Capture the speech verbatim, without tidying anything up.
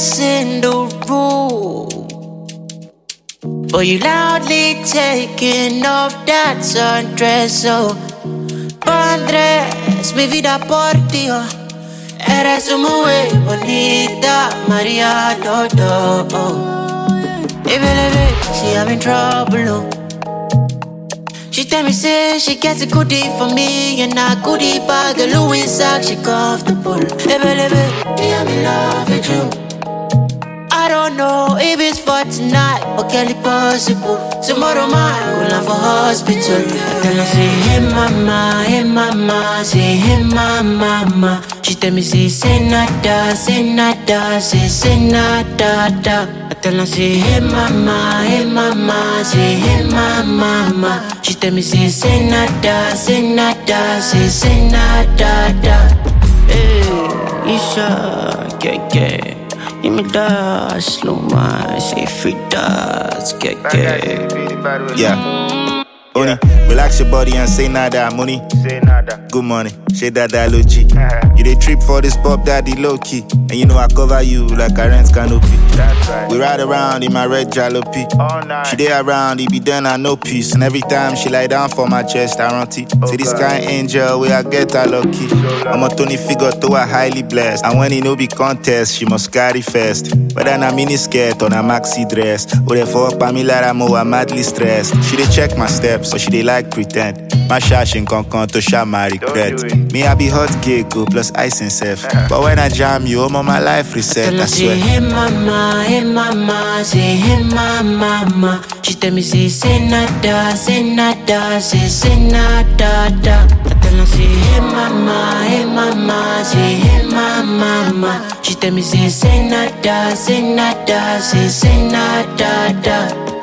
else in the room, but you loudly taking off that sundress. So Pandres, mi vida por ti, oh. Eres una muy bonita, Maria Dodo, oh. Hey, baby, she having trouble, oh. She tell me, say, she gets a goodie for me, and a goodie bag, a Louis sack, she comfortable. Hey, baby, she I'm in love with you. I don't know if it's for tonight, but can it possible? Tomorrow night, we'll have a hospital. And then I say, hey mama, hey mama, say, hey mama, mama. She tell me, say, say nada, say nada, say, say nada, da. I tell her, say, hey mama, hey mama, say, hey mama, mama. She tell me, say, say nada, say nada, say, say nada, da. Hey, Isha, get, get. Give me that slow man, say free that, get, get. Yeah. Oni, relax your body and say nada, money. Say nada. Good morning, say that low G. You dey trip for this pop daddy low key, and you know I cover you like a rent canopy. That's right. We ride around in my red jalopy. All night. She dey around, it be done and no peace. And every time she lie down for my chest, I run it. Oh, say this God. kind angel, where I get her lucky. So I'm a Tony figure to a highly blessed. And when it no be contest, she must carry first. Whether na mini skirt or na maxi dress, or the for Pamela Ramo, I'm madly stressed. She dey check my steps, so she dey like pretend. My shashin con con to share my regret. Me I be hot cake plus ice and self. But when I jam you, I'm on my life reset. I Say, swear. hey mama, hey mama, say, hey mama, mama. She tell me, say, say nada, say nada, say, say nada, da. I tell her, say, hey mama, hey mama, say, hey mama, mama. She tell me, say, say nada, say nada, say, say nada, da.